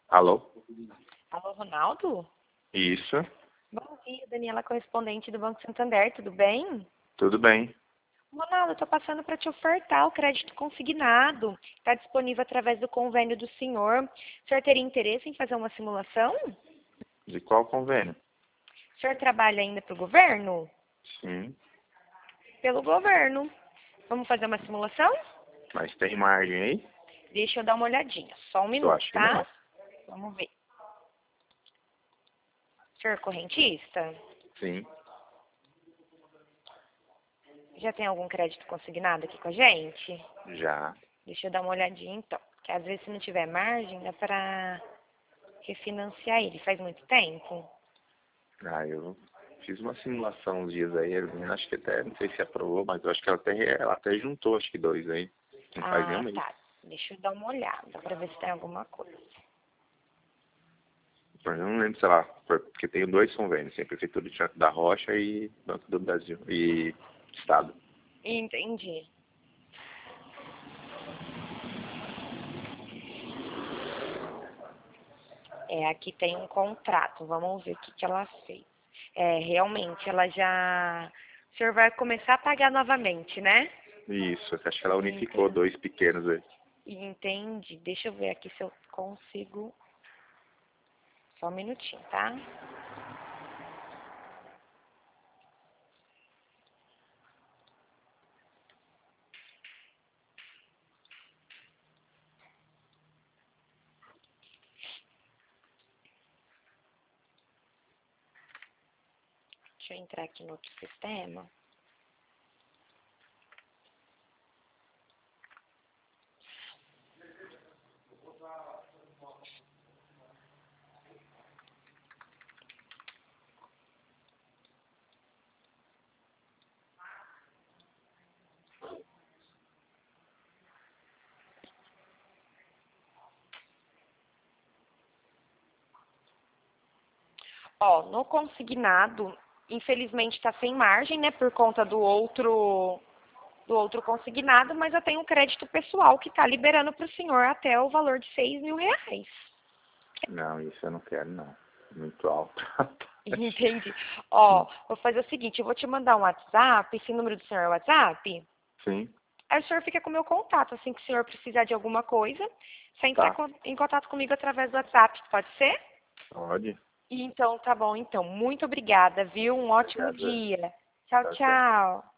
Alô? Alô, Ronaldo? Isso, Bom dia, Daniela, correspondente do Banco Santander, tudo bem? tudo bem. Ronaldo, eu estou passando para te ofertar o crédito consignado. Está disponível através do convênio do senhor. O senhor teria interesse em fazer uma simulação? De qual convênio? O senhor trabalha ainda para o governo? Sim, Pelo governo. Vamos fazer uma simulação? mas tem margem aí? Deixa eu dar uma olhadinha. Só um Eu minuto, acho que tá? não. Vamos ver. Senhor correntista? Sim, Já tem algum crédito consignado aqui com a gente? já. Deixa eu dar uma olhadinha então. Porque às vezes se não tiver margem, dá para refinanciar ele. Faz muito tempo? Ah, eu fiz uma simulação uns dias aí, a menina acho que até, não sei se aprovou, mas eu acho que ela até juntou, acho que dois aí. Não faz nem um Ah, mês. tá. Deixa eu dar uma olhada para ver se tem alguma coisa. Mas eu não lembro, sei lá, porque tenho dois convênios, tem Prefeitura de Franco da Rocha e Banco do Brasil, e Estado. Entendi. É, aqui tem um contrato. Vamos ver o que ela fez. É, realmente, ela já... O senhor vai começar a pagar novamente, né? Isso, acho que ela unificou Entendi. dois pequenos aí. Entendi. Deixa eu ver aqui se eu consigo... Só um minutinho, tá? Deixa eu entrar aqui no outro sistema. Ó, no consignado, infelizmente está sem margem, né, por conta do outro consignado, mas eu tenho um crédito pessoal que está liberando para o senhor até o valor de R$ 6.000. Não, isso eu não quero não. Muito alto. Entendi. Ó, vou fazer o seguinte, eu vou te mandar um WhatsApp, esse número do senhor é o WhatsApp? Sim, Aí o senhor fica com o meu contato, assim que o senhor precisar de alguma coisa, só entrar tá. em contato comigo através do WhatsApp, pode ser? Pode. Então, tá bom, então. Muito obrigada, viu? Um ótimo Obrigado. dia. Tchau, Tchau, tchau. tchau.